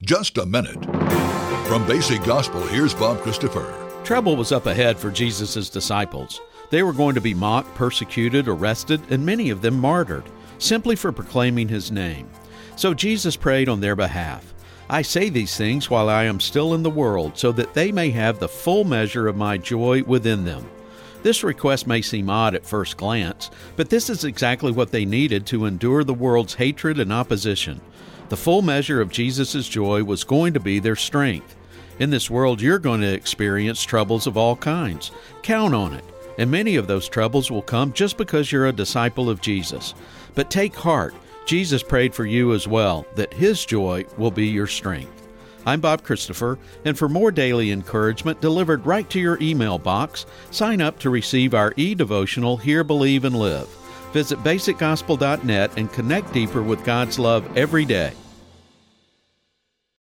just a minute. From Basic Gospel, here's Bob Christopher. Trouble was up ahead for Jesus' disciples. They were going to be mocked, persecuted, arrested, and many of them martyred, simply for proclaiming His name. So Jesus prayed on their behalf. I say these things while I am still in the world, so that they may have the full measure of my joy within them. This request may seem odd at first glance, but this is exactly what they needed to endure the world's hatred and opposition. The full measure of Jesus' joy was going to be their strength. In this world, you're going to experience troubles of all kinds. Count on it. And many of those troubles will come just because you're a disciple of Jesus. But take heart. Jesus prayed for you as well, that His joy will be your strength. I'm Bob Christopher, and for more daily encouragement delivered right to your email box, sign up to receive our e-devotional, Hear, Believe, and Live. Visit basicgospel.net and connect deeper with God's love every day.